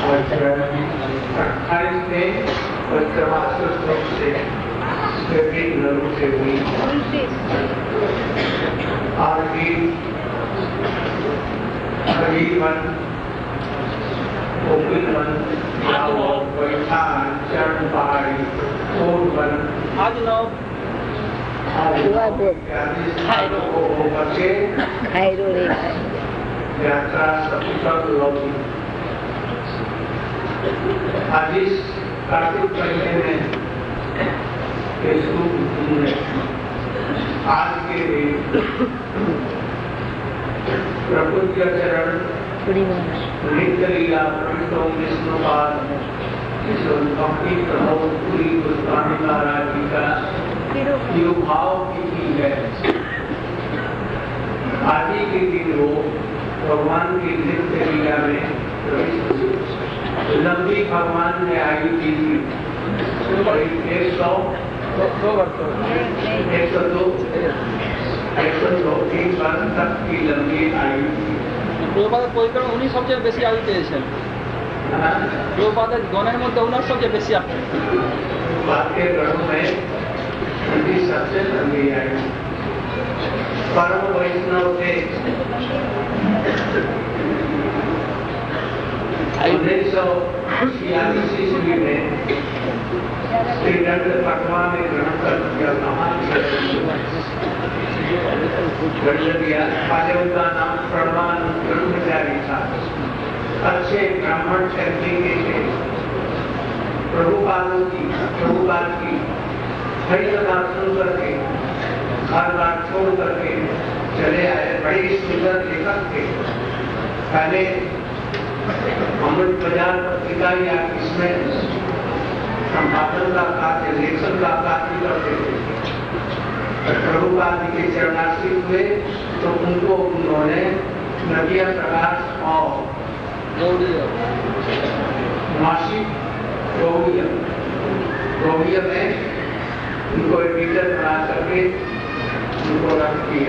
28 में परिक्रमा से विभिन्न नरों से हुई हरिवन गोपिलवन बैठान चरण पहाड़ी कोटवन आज नौ यात्रा सफल होगी। आज इस कार्तिक महीने में आज के दिन प्रभु का चरण नित्य लीला प्रविष्टों विष्णुपाद कंपनी प्रभु पूरी गोस्वामी महाराज जी का यो भाव की है। आदि के दिन वो भगवान की नित्य लीला में लंबी भगवान ने आयु की थी 102 तक की लंबी आयु थी। পরিক্রমা উনি সবচেয়ে বেশি আয়ু পেয়েছেন। গণের মধ্যে ওনার সবচেয়ে বেশি सबसे लंबी आयु परम वैष्णव थे। 1946 ईस्वी में श्रीदंड पटवा में ग्रहण कर दिया। पहले उनका नाम प्रमाण ब्रह्मचारी था। अच्छे ब्राह्मण शक्ति के थे। प्रभुपाद की हरि कथा सुन करके घर बार छोड़ करके चले आए। बड़े सुंदर लेखक थे। पहले अमृत बाजार पत्रिका या इसमें संपादन का कार्य लेखन का कार्य करते थे। प्रभुपाद के चरणाश्रित हुए तो उनको उन्होंने नदिया प्रकाश और मासिक गौड़िया में उनको एडिटर बना करके उनको रख दिया।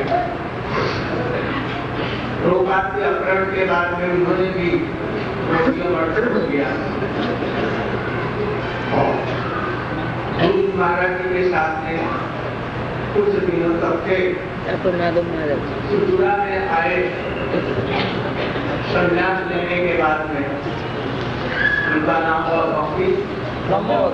प्रभुपाद के अपहरण के बाद में उन्होंने भी गौड़िया किया। गुरु महाराज जी के साथ में कुछ दिनों तक थे। त्रिपुरा में आए। संन्यास लेने के बाद में उनका नाम हुआ भक्ति प्रमोद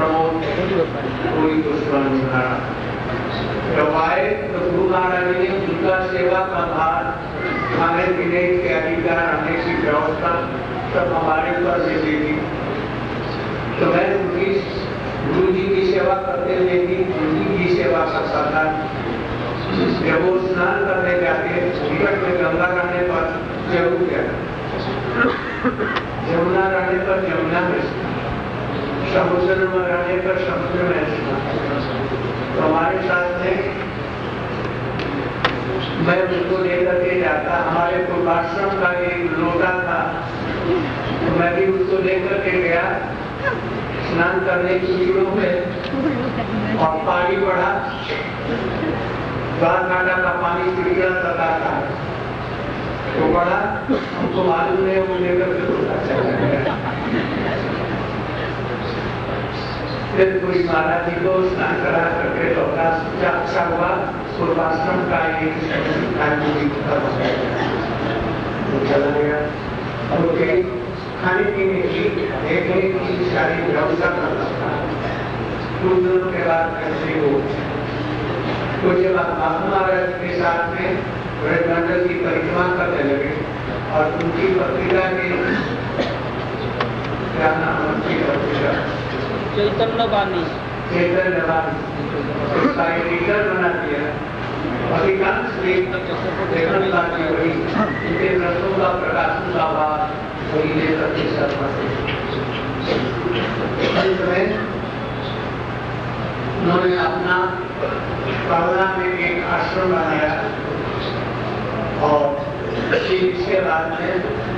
गोस्वामी महाराज। जब आए तो गुरु महाराज ने उनका सेवा का भार, खाने पीने इत्यादि का रहने की व्यवस्था सब हमारे ऊपर दे दी। तो मैं उनकी गुरु जी की सेवा करते हुए भी उनकी भी सेवा करता था। जब वो स्नान करने जाते निकट में गंगा रहने पर जरूर जाता, यमुना रहने पर यमुना में, समुद्र में रहने पर समुद्र में। तो हमारे साथ में मैं उनको लेकर के जाता। हमारे पूर्वाश्रम का एक लोटा था तो मैं भी उसको लेकर के गया स्नान करने की वीरों में। और पानी बढ़ा, द्वारकांडा का पानी चिड़िया लगा था तो बढ़ा, हमको मालूम नहीं वो लेकर के फिर पूरी महाराज जी को स्नान करा करके लौटा। अच्छा हुआ पूर्वाश्रम का एक चला गया। उनके खाने पीने की देखने की सारी व्यवस्था करता था। कुछ दिनों के बाद कैसे हो तो जब बाबू महाराज के साथ में ब्रजमंडल की परिक्रमा करने लगे और उनकी पत्रिका के क्या नाम उनकी पत्रिका चैतन्य वाणी उसका एडिटर बना दिया। अधिकांश लेखन कार्य वही इनके ग्रंथों का प्रकाशन का भाग वही लेखक के साथ उन्होंने अपना पवना में एक आश्रम बनाया और इसके बाद में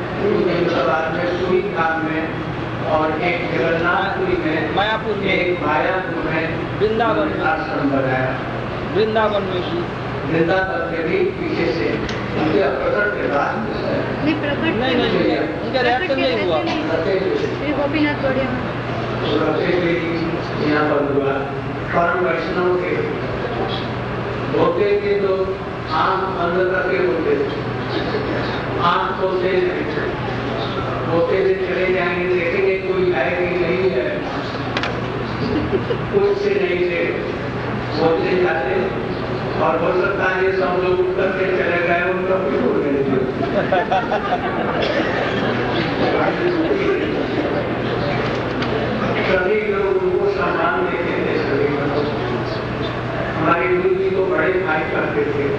सुई धाम में और एक जगन्नाथपुरी में, मायापुर में, एक मायापुर में वृंदावन में आश्रम बनाया। वृंदावन में भी निंदा करके भी पीछे से उनके प्रकट के बाद नहीं प्रकट नहीं उनका रिएक्शन नहीं हुआ। श्री गोपीनाथ बढ़िया यहाँ पर हुआ परम वैष्णव के धोखे के तो आंख अंदर रखे होते आंख तो से होते से चले जाएंगे, देखेंगे कोई है कि नहीं है, कुछ से नहीं थे होते जाते और हो सकता है ये सब लोग उत्तर के चले गए उनका कुछ हो गए सभी लोग उनको सम्मान देते थे। सभी लोग हमारे गुरु जी को बड़े भाई करते थे।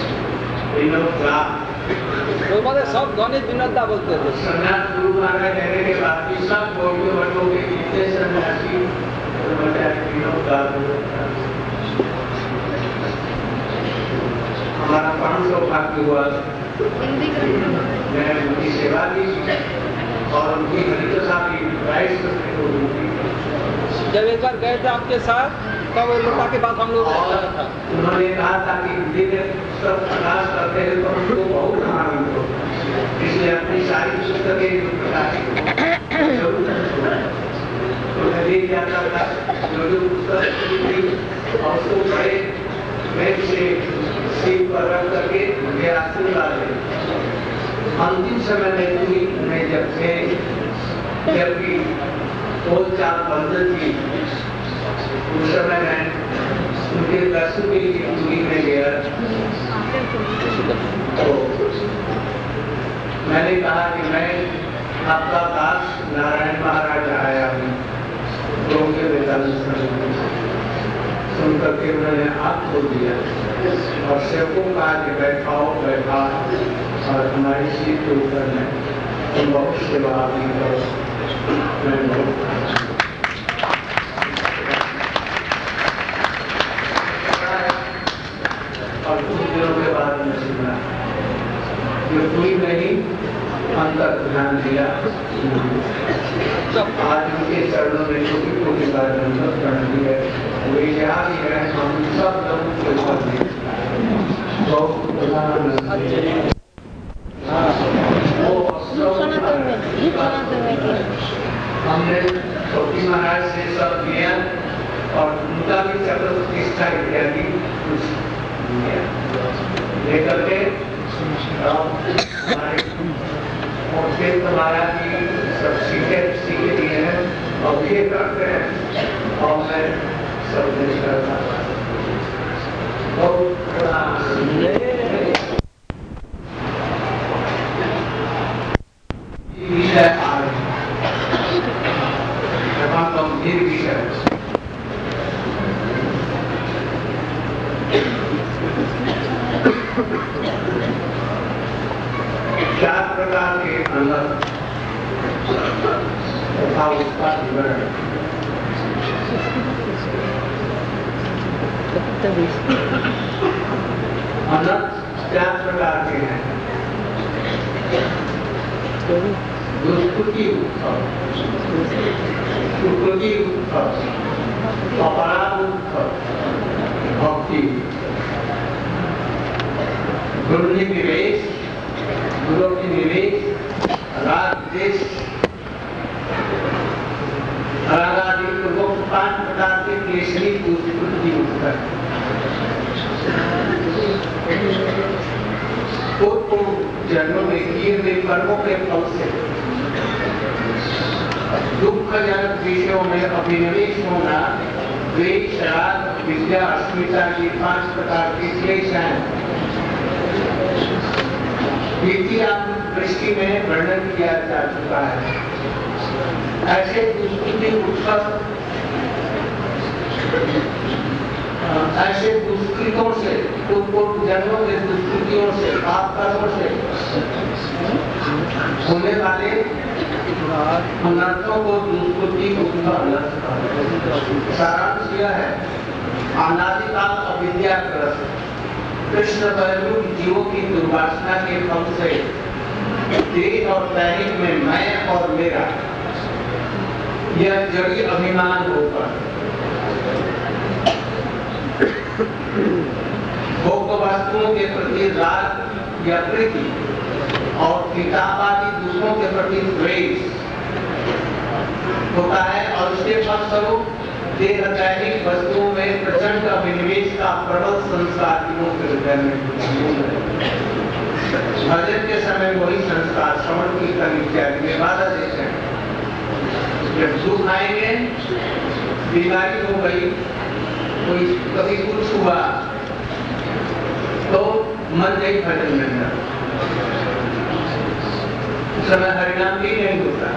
सब गणित विनोदता बोलते थे। सन्यास गुरु महाराज रहने के बाद भी सब बौद्ध वर्गों के जितने सन्यासी हमारा परम सौभाग्य हुआ मैं उनकी सेवा की और उनकी हरिकथा की प्राइस करने को मिली। जब एक बार गए थे आपके साथ तब वो लोटा के बाद हम लोग था उन्होंने कहा था कि हिंदी में सब प्रकाश करते हैं तो उनको बहुत आनंद हो, इसलिए अपनी सारी पुस्तकें तो मैं ले जाता था जो पुस्तक और उसको बड़े प्रेम से सीख पर रख करके मुझे आशीर्वाद दे। अंतिम समय में जबकि बोल चाल बंधन थी उस समय मैं उनके दर्शन के लिए पूरी में गया तो मैंने कहा कि मैं आपका दास नारायण महाराज आया हूँ तो उनके वेदांत सुन करके उन्होंने हाथ खोल दिया और सेवकों कहा कि बैठाओ बैठा और हमारी सीट के ऊपर में तुम बहुत सेवा आपकी करो। मैं बहुत और कुछ दिनों के बाद मैं सुना जो कोई नहीं अंतर ध्यान दिया आज उनके चरणों में छोटी छोटी बात कर दी है वो यहाँ भी है हम सब लोगों के ऊपर हमने छोटी महाराज से सब लिया और उनका भी चक्र प्रतिष्ठा इत्यादि कुछ लेकर के हमारे महाराज की सब सीखे दिए हैं और ये करते हैं और मैं सब कुछ करता बहुत बड़ा विषय आ रहे गंभीर विषय चार प्रकार के अंदर तथा उसका विवरण अनंत चार प्रकार के हैं। दुष्कृति उत्सव, सुकृति उत्सव, अपराध उत्सव, भक्ति गुरु निवेश, गुरु की निवेश, राग देश, रागादि पूर्वक 5 प्रकार के केसरी दुष्कृति उत्सव पूर्व जन्मों में किए हुए कर्मों के फल से दुखजनक विषयों में अभिनिवेश होना, द्वेष, राग, विद्या, अस्मिता की 5 प्रकार के क्लेश हैं। द्वितीय दृष्टि में वर्णन किया जा चुका है। ऐसे दुष्कृति उत्सव ऐसे दुष्कृतों से पूर्व जन्मों के दुष्कृतियों से पाप कर्मों से होने वाले अनर्थों को दुष्कृति सारांश यह है अनादिकाल अविद्याग्रस्त कृष्ण बलरूप जीवों की दुर्वासना के फल से देह और दैनिक में मैं और मेरा यह जड़ी अभिमान होकर भोग वस्तुओं के प्रति राग या प्रीति और किताबादी दूसरों के प्रति द्वेष होता है और उसके फलस्वरूप देहदैहिक वस्तुओं में प्रचंड अभिनिवेश का प्रबल संस्कार तीनों के हृदय में भजन के समय वही संस्कार श्रवण कीर्तन इत्यादि में बाधा देते हैं। जब दुख आएंगे, बीमारी हो गई, कोई कभी कुछ हुआ तो मन नहीं भजन में अंदर, उस समय हरिनाम भी नहीं होता।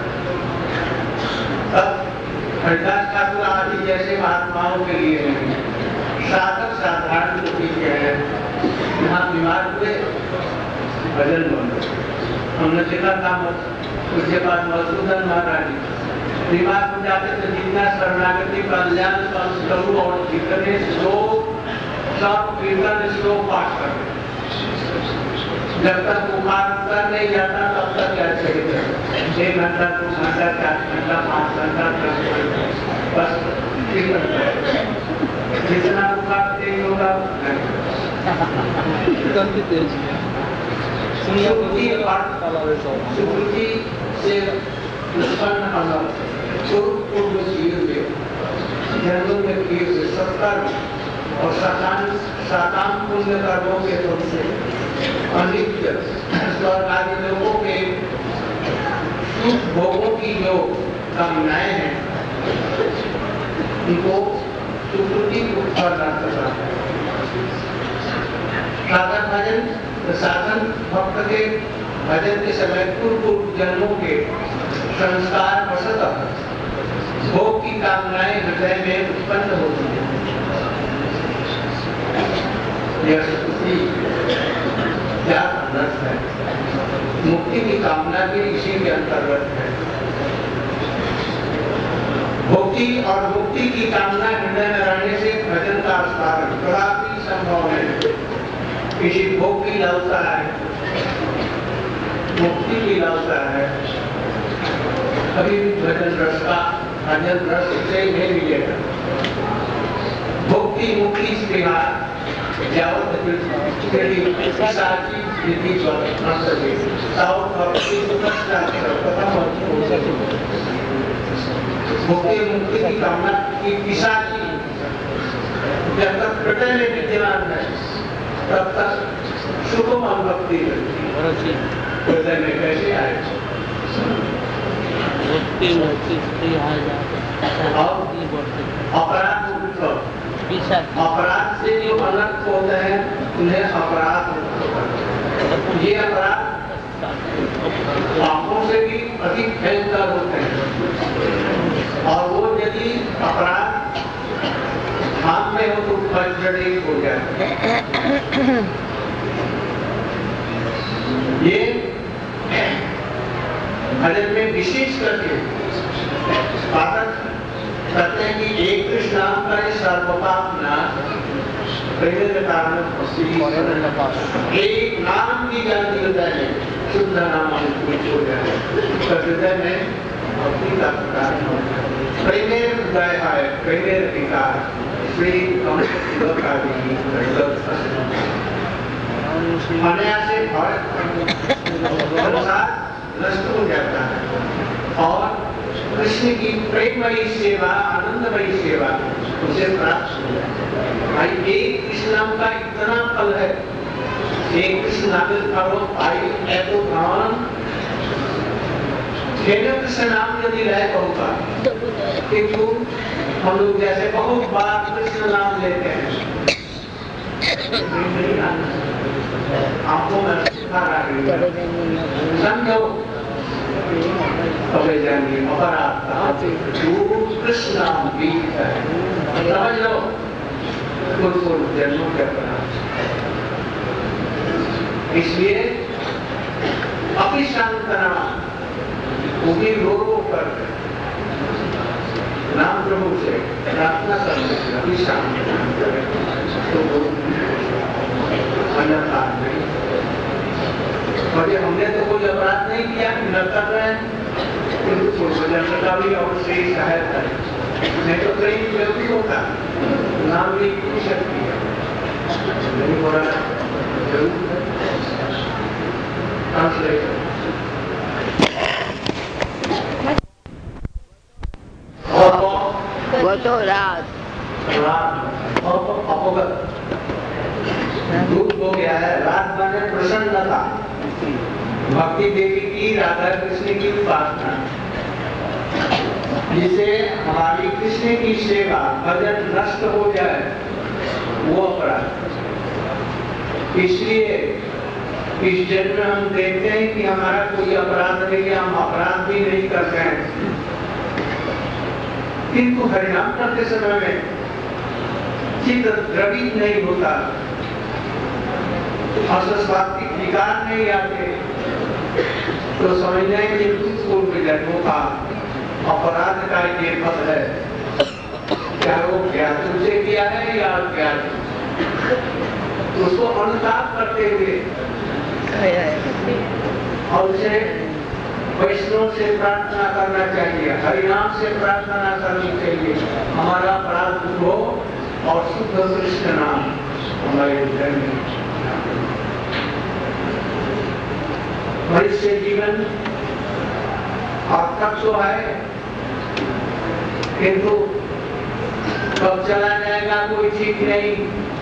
तब हरिदास ठाकुर आदि जैसे महात्माओं के लिए नहीं, साधक साधारण लोग के हैं, यहाँ बीमार हुए भजन बोलो। हमने देखा था उसके बाद मधुसूदन महाराज बीमार हो जाते थे, जितना शरणागति कल्याण कलु और जितने श्लोक सब कीर्तन श्लोक पाठ करते, जब तक बुखार उतर नहीं जाता तब तक ऐसे ही 1 घंटा 2 घंटा 4 घंटा 5 घंटा 10 घंटा बस कीर्तन करें। जितना बुखार तेज होगा सुकृति से उत्पन्न अलग स्वरूप पूर्व किए हुए जन्मों में किए हुए सत्कर्म और सातान पुण्य कर्मों के फल से अनित्य स्वर्ग आदि लोगों के सुख भोगों की जो कामनाएं हैं उनको सुकृति उत्पन्न करता है। साधन भजन साधन भक्त के भजन के समय पूर्व जन्मों के संस्कार वशतः भोग की कामनाएं हृदय में उत्पन्न होती है। यह स्तुति क्या संदर्भ है? मुक्ति की कामना भी इसी के अंतर्गत है। भक्ति और मुक्ति की कामना हृदय में रहने से भजन का स्मरण कदापि संभव नहीं। किसी भोग की लालसा है, मुक्ति की लालसा है, कभी भी भजन रस का भजन रस से नहीं मिलेगा। भक्ति मुक्ति से मुक्ति मुक्ति की कामना की पिशाची जब तक हृदय में विद्यमान है तब तक शुभम भक्ति हृदय में कैसे आए? अपराध से जो अनर्थ होते हैं उन्हें अपराध ये अपराध पापों से भी अधिक भयंकर होते हैं और वो यदि अपराध हाथ में हो तो वज्रदेह हो जाए। ये भजन में विशेष करके पाठक कहते हैं कि एक कृष्ण नाम का सर्वपाप नाश के कारण एक नाम की गलती हृदय में शुद्ध नाम हो जाए तो हृदय में भक्ति का प्रकार प्रेमेर हृदय है प्रेमेर विकार श्री अनायास से संसार नष्ट हो जाता है और कृष्ण की प्रेममयी सेवा आनंदमयी सेवा उसे प्राप्त हो जाए। भाई एक कृष्ण नाम का इतना फल है, एक कृष्ण नाम करो भाई ऐतो भगवान कृष्ण नाम यदि लय होगा किंतु हम लोग जैसे बहुत बार कृष्ण नाम लेते हैं आपको मैं समझो अपराध कृष्ण नाम भी है, समझ लो पूर्व जन्मों के अपराध। इसलिए अभिशांतना वो भी रो कर नाम प्रभु से प्रार्थना करने से अभिशांतना तो अन्यथा नहीं। और हमने तो कोई अपराध नहीं किया, न कर रहे हैं का भी और से सहायता है नहीं तो कहीं व्यक्ति होता नाम भी शक्ति है नहीं हो रहा जरूर ट्रांसलेशन वो तो रात अपगत दूर हो गया है। रात माने प्रसन्नता, भक्ति देवी की, राधा कृष्ण की उपासना, जिसे हमारी कृष्ण की सेवा भजन नष्ट हो जाए वो अपराध। इसलिए इस जन्म में हम देखते हैं कि हमारा कोई अपराध नहीं है, हम अपराध भी नहीं करते हैं, किंतु हरिनाम करते समय में चित्त द्रवित नहीं होता, असस्वास्तिक विकार नहीं आते, तो समझना है कि पूर्व जन्मों का अपराध का ये फल है। क्या वो ज्ञात से किया है या अज्ञात, उसको अनुताप करते हुए और उसे वैष्णव से प्रार्थना करना चाहिए, हरिनाम से प्रार्थना करनी चाहिए, हमारा अपराध दूर हो और शुद्ध कृष्ण नाम हमारे हृदय में। मनुष्य जीवन सार्थक तो है, किंतु कब चला जाएगा कोई ठीक नहीं।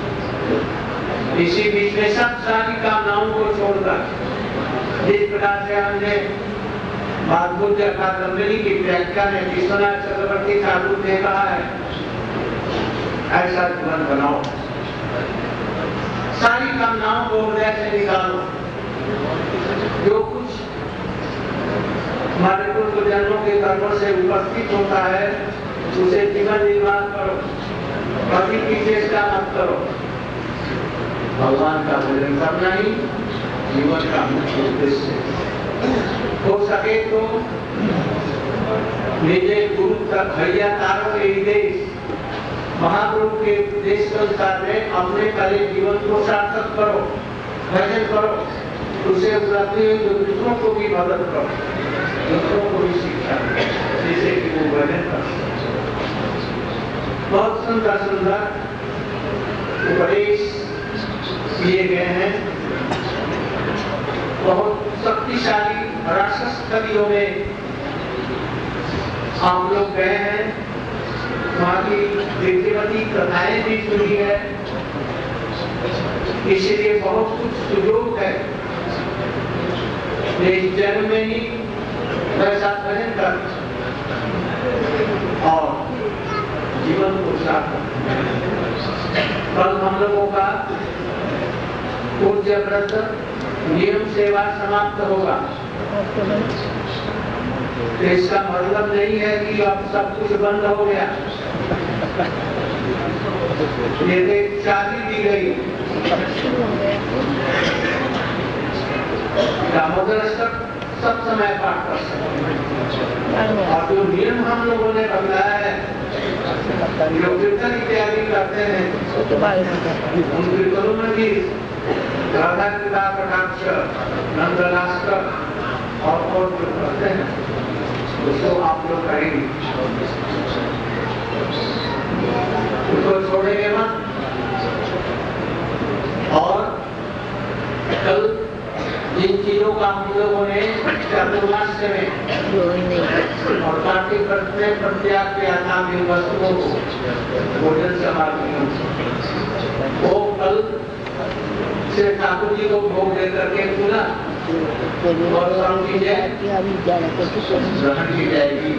इसी बीच में सब सारी कामनाओं को छोड़कर, जिस प्रकार से हमने भागवत कादंबरी की व्याख्या में विश्वनाथ चक्रवर्ती ठाकुर ने कहा है, ऐसा जीवन बनाओ, सारी कामनाओं को हृदय से निकालो, जो कुछ हमारे पूर्व जन्मों के कर्मों से उपस्थित होता है उसे जीवन निर्वाह करो, कभी की चेष्टा मत करो। भगवान का भजन करना ही जीवन का मुख्य उद्देश्य है। हो सके तो निजे गुरु तक भैया तारो देश, महाप्रभु के उपदेश के अनुसार में अपने पहले जीवन को सार्थक करो, भजन करो, उसे उपलब्धि हुई तो दूसरों को भी मदद करो, दूसरों को भी शिक्षा दो, जिससे कि वो भजन कर। बहुत सुंदर सुंदर उपदेश किए गए हैं, बहुत शक्तिशाली रासस्थलियों में आप लोग गए हैं, वहाँ की विधिवती कथाएं भी सुनी है, इसलिए बहुत कुछ सुयोग है इस जन्म में ही वैसा भजन कर और जीवन को सार्थक। कल हम लोगों का पूज्य व्रत नियम सेवा समाप्त होगा, तो इसका मतलब नहीं है कि अब सब कुछ बंद हो गया। ये चाबी दी गई, दामोदर सब समय पाठ कर सकते, और जो नियम हम लोगों ने बताया है, जो कीर्तन इत्यादि करते हैं, उन कीर्तनों में भी राधा कृपा कटाक्ष, नंदलास्त्र और जो करते हैं उसको आप लोग करेंगे, उसको छोड़ेंगे मत। और कल जिन चीजों का हम लोगों ने चतुर्मास में और कार्तिक व्रत में प्रत्याग किया था, इन वस्तुओं को भोजन सामग्रियों वो कल से ठाकुर जी को भोग दे करके सुना और ग्रहण की जाएगी।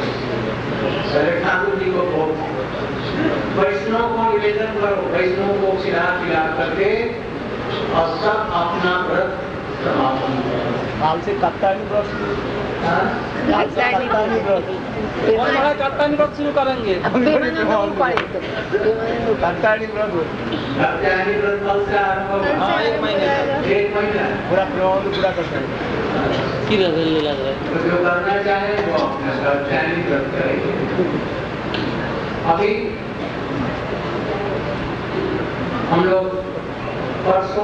ठाकुर जी को भोग, वैष्णव को निवेदन करो, वैष्णव को खिला पिला करके और सब अपना व्रत समापन करो। काल से कत्तानी व्रत शुरू करेंगे। कत्तानी व्रत कल से आरंभ होगा। हाँ, एक महीना पूरा प्रबंध पूरा कर सकते। जो करना चाहे वो अपना कत्तानी व्रत करेंगे। अभी हम लोग परसों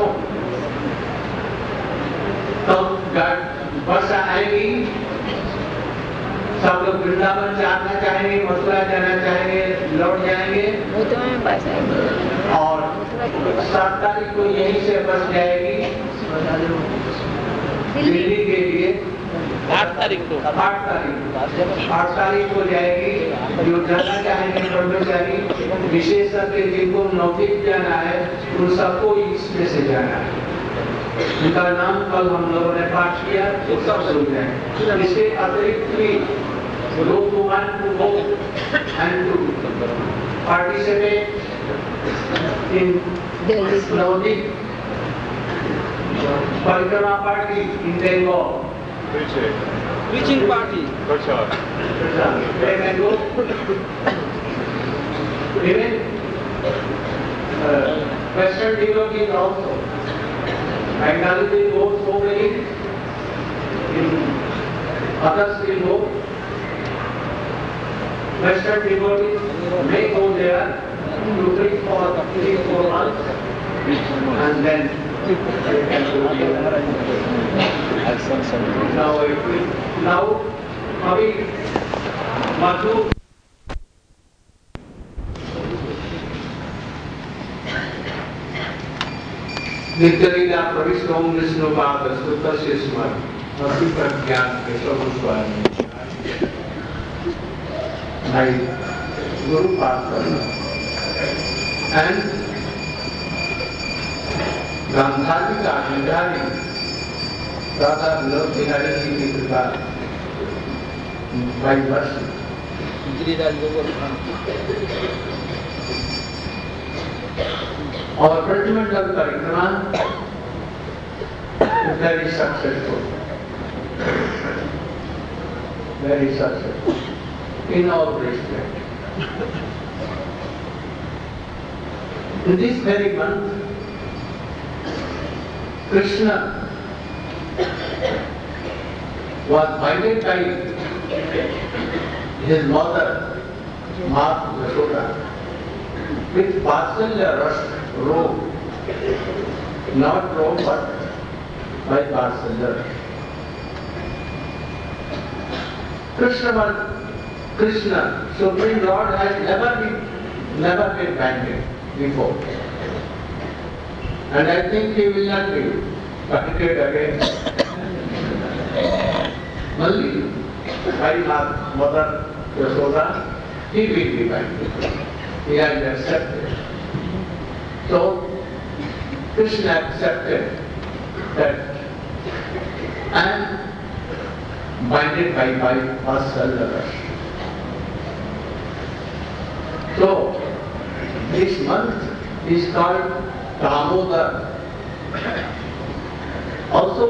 वर्षा आएगी, सब लोग वृंदावन जाना चाहेंगे, मथुरा जाना चाहेंगे, लौट जाएंगे। वो तो मैं बस आएंगे और 7 तारीख को यहीं से बस जाएगी दिल्ली के लिए। 8 तारीख को 8 तारीख को जाएगी। जो जाना चाहेंगे ब्रह्मचारी विशेषज्ञ जिनको नौकरी जाना है उन सबको इसमें से जाना है। उनका नाम कल हम लोगों ने पाठ किया, वो सब सुन जाए। इसके अतिरिक्त भी लोग who want to go and to participate in Navadip parikrama party in Bengal. preaching party. They can go. Even Western devotees also. Bengali will go so many, others will go. Western devotees may go there to preach for 3-4 months and then they can go there. Now, अभी मधु नित्यलीला प्रविष्टों विष्णुपाद स्तुतस्य स्मर अति प्रज्ञान केशवस्वामी भाई गुरु पाद and Gandhari का निधारी राधा विनोद बिहारी जी की कृपा भाई वर्ष गिरिराज गोवर्धन और प्रतिमंडल परिक्रमा very successful in all respects. In this very month, Krishna was minded by his mother, Mata Yashoda, with Vatsalya Rasa. Robe, not robe, but by Vatsalya. Krishna, Supreme Lord, has never been banded before, and I think he will not be banded again. Only by Mother Yashoda, he will be banded. He has accepted. So, Krishna accepted that I am binded by Vatsalya. So, this month is called Damodar. Also,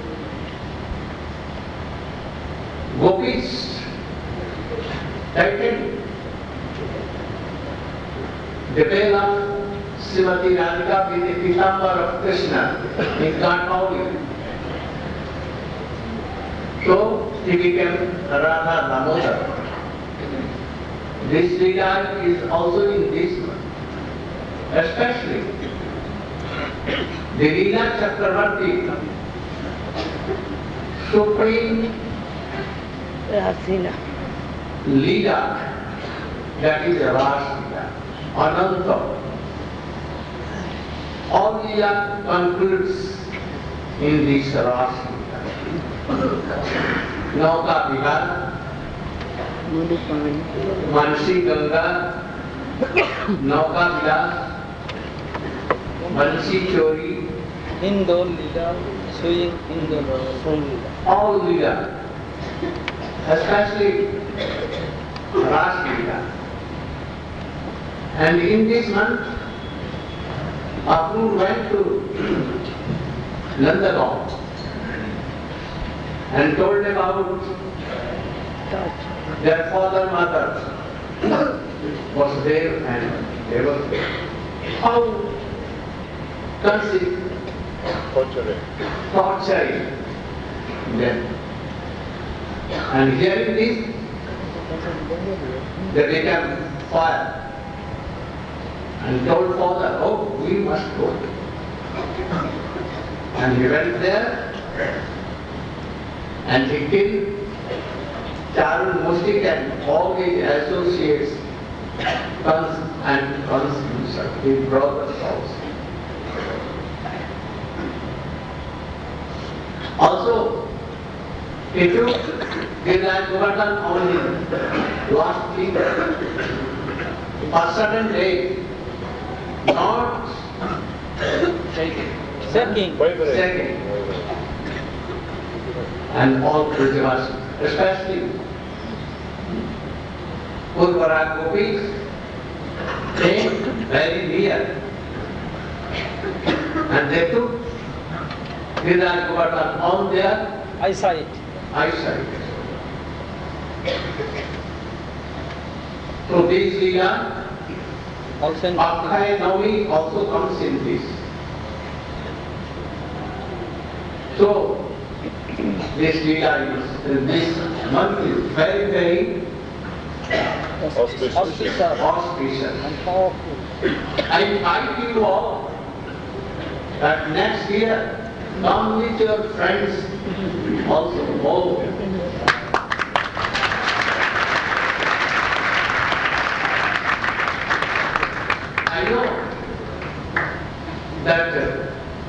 Gopis titled detail of Srimati Radhika being the Pitambar of Krishna in Kanpauli. So he became Radha Damodar. This Leela is also in this month. Especially the Leela Chakravarti, Supreme Leela, that is Ras Leela, Ananta. All Leela concludes in this Ras Leela. Nauka Vihar, Mansi Ganga, Nauka Vilas, Mansi Chori, Indol Leela, showing Indol. all Leela, especially Ras Leela. And in this month, Akrur went to Nandagaon and told about their father, mother was there and they were how torturing them. And hearing this, they became fire and told father, oh, we must go. And he went there and he killed Charul Mustik and all his associates, Kans and Kans himself, his brothers also. Also, if you Giriraj Govardhan on the last week, a certain day, not Second. second, and all Brajavasi, especially Purvara Gopis, came very near, and they took Giriraj Govardhan on their Eyesight. eyesight. So this Leela, Also in Akshaya Navami also comes in this. So this Leela is, this month is very, very auspicious auspicious. and powerful. I invite you all that next year come with your friends also. Oh. I know that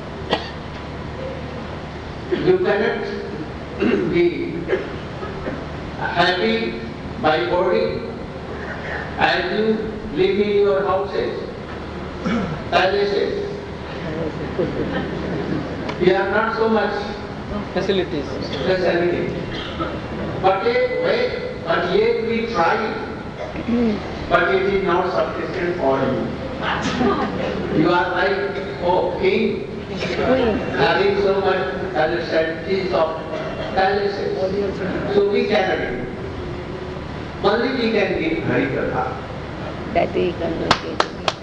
you cannot be happy by body as you live in your houses, palaces. We are not so much Facilities. facility. But yet we try, but it is not sufficient for you. You are like, oh, king, having so much facilities of palaces. So we cannot give. Only we can give Hari Katha. That we can look at.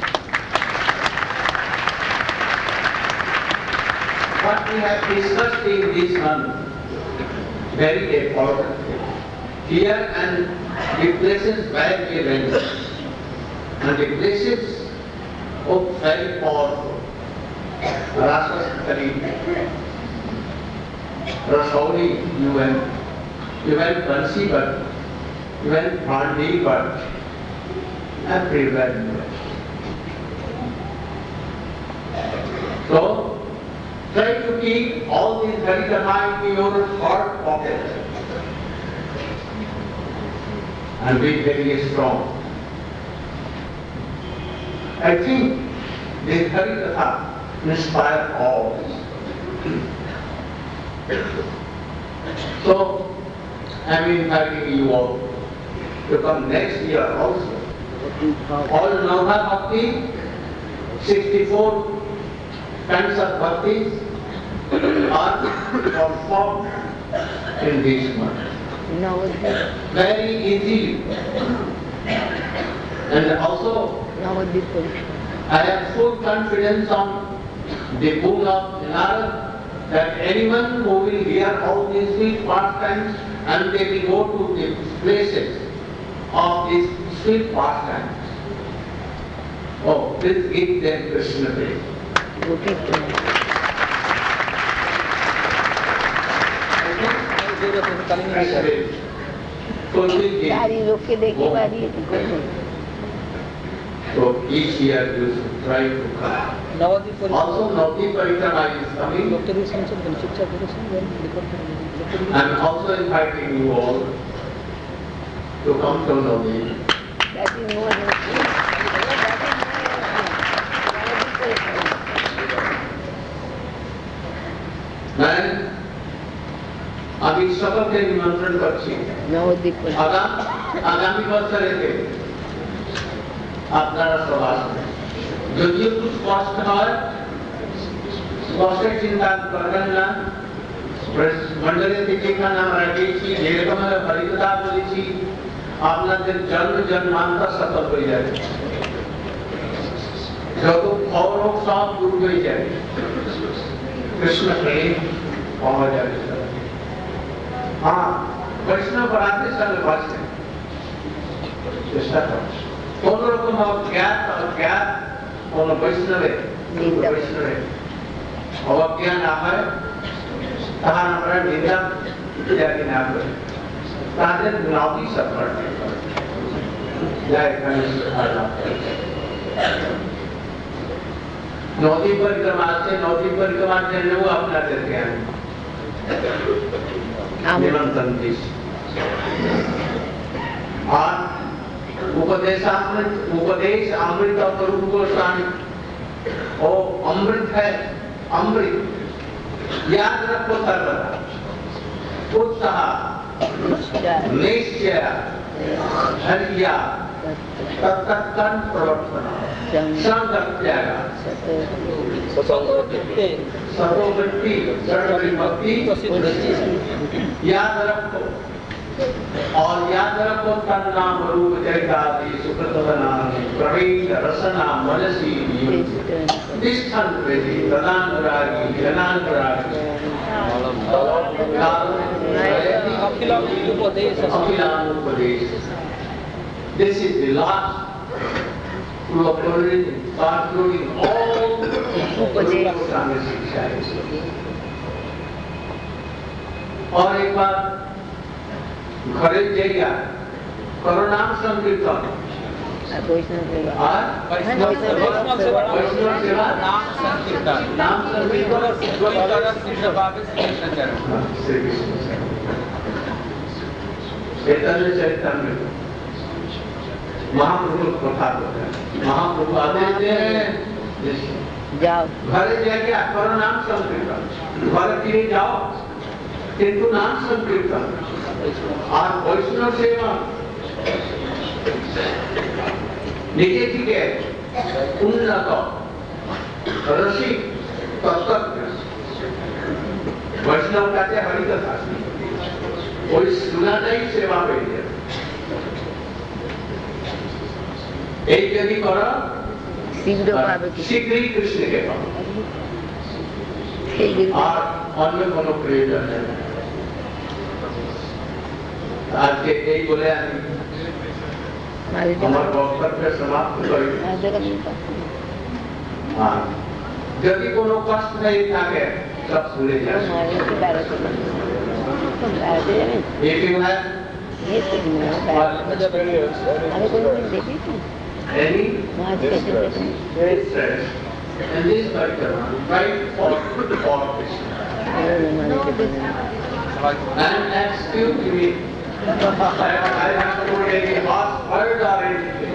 What we have discussed in this month, very important. Here and the places where we went, and the places of very powerful. Rasastari, Rasauli, you went Bansipat, you went Pandipat, everywhere you went. So, try to keep all these Hari Katha in your heart pocket and be very strong. I think this Hari Katha inspire all. So, I am inviting you all to come next year also. All Navha Bhakti, 64 kinds of bhaktis are performed in this month. Very easily. And also, I have full confidence on the book of Narad that anyone who will hear all these sweet pastimes and they will go to the places of these sweet pastimes. Oh, please give them Krishna praise. So each year you should try to come. Also Navadvip Parikrama is coming. I am also inviting you all to come to Navadvip. That is more मैं अभी सबके निमंत्रण करছি आगामी বছরে আপনারা সবাই আসবেন যদিও একটু কষ্ট হয় কষ্টের চিন্তা করবেন না মন্ডলে থেকে এখানে আমরা গিয়েছি যেরকম হরিকথা বলেছি আপনাদের জন্ম জন্মান্তর সফল হয়ে যাবে যত ভয় রোগ সব দূর হয়ে যাবে कृष्ण प्रेम पावा जाए। हाँ, वैष्णव बनाते समय भाषण चेष्टा करो। कौन रकम अज्ञात कौन वैष्णव है अज्ञान है ताहार हमरा निंदा इत्यादि ना करे ताদের गुलामी सब करते जय गणेश नदी परिक्रमा से नदी परिक्रमा जन्म अपना देते हैं निमंत्रण दी। और उपदेश अमृत और रूप गोस्वामी, ओ अमृत है, अमृत याद रखो सर्वदा। उत्साह, निश्चय, धैर्य, तत्कर्म प्रवर्तन, संगत्याग, सतोवृत्ति, षड्विभक्ति, याद रखो। और याद रखो तन्नाम रूप चरितादि सुकृतनानि प्रवीण रसना मनसी तिष्ठन् प्रीति तदानुरागी जनानुरागी अखिलानुपदेश. This is the last concluding all Goswami शिक्षा. और एक बात घरे जाइए, करो नाम संकीर्तन, वैष्णव सेवा, नाम संकीर्तन, चैतन्य चरितामृत महाप्रभु कथा होता है। महाप्रभु आदेश दे जाओ, घरे जाइए, करो नाम संकीर्तन, घर के जाओ किंतु नाम संकीर्तन और वैष्णव सेवा नीचे के उन्नत रसिक तत्व वैष्णव कहते हरि कथा, कोई सुना नहीं सेवा में एक यदि करो शीघ्र ही कृष्ण के पास और अन्य कोनो प्रयोजन है। आज के यही बोले हमारे वक्तव्य समाप्त करें। यदि कोनो कष्ट नहीं থাকে सब भूले जाए। If you have any distress in this particular right for Krishna and excuse me, I have to take a fast word or anything.